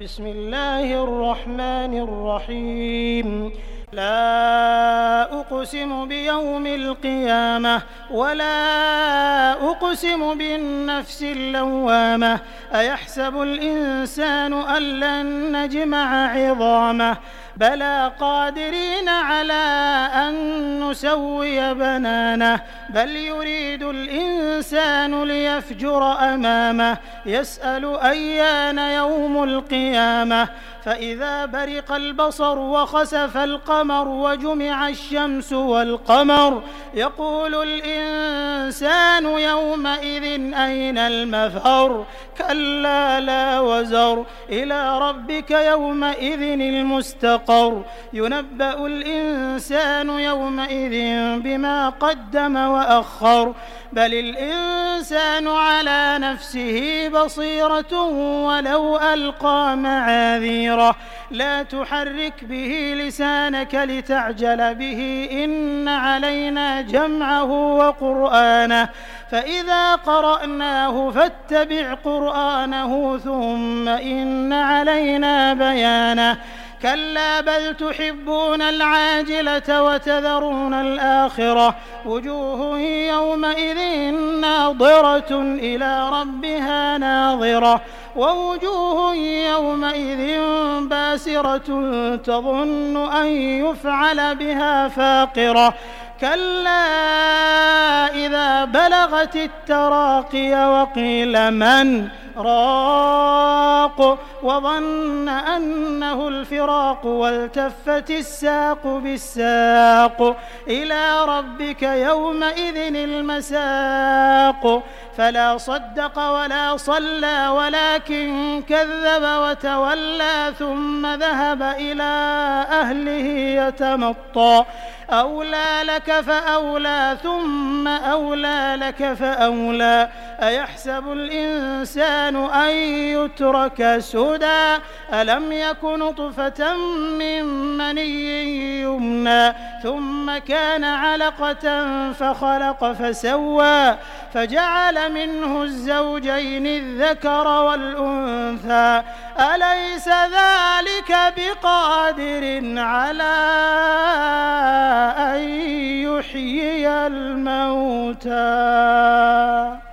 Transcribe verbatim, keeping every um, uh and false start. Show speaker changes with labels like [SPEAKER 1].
[SPEAKER 1] بسم الله الرحمن الرحيم لا أقسم بيوم القيامة ولا أقسم بالنفس اللوامة أيحسب الإنسان أن لن نجمع عظامه بلى قادرين على أن نسوي بنانه بل يريد الإنسان ليفجر أمامه يسأل أيان يوم القيامة فإذا برق البصر وخسف القمر وجمع الشمس والقمر يقول الإنسان يومئذ أين المفر كلا لا وزر إلى ربك يومئذ المستقر ينبأ الإنسان يومئذ بما قدم وأخر بل الإنسان على نفسه بصيرة ولو ألقى معاذيره لا تحرك به لسانك لتعجل به إن علينا جمعه وقرآنه فإذا قرأناه فاتبع قرآنه ثم إن علينا بيانه كلا بل تحبون العاجلة وتذرون الآخرة وجوه يومئذ ناظرة إلى ربها ناظرة ووجوه يومئذ باسرة تظن أن يفعل بها فاقرة كلا إذا بلغت التراقي وقيل من راق وظن أنه الفراق والتفت الساق بالساق إلى ربك يومئذ المساق فلا صدق ولا صلى ولكن كذب وتولى ثم ذهب إلى أهله يتمطى أولى لك فأولى ثم أولى لك فأولى أيحسب الإنسان أن يترك سدى ألم يك نطفة من مني يمنى ثم كان علقة فخلق فسوى فجعل منه الزوجين الذكر والأنثى أليس ذلك بقادر على أن يحيي الموتى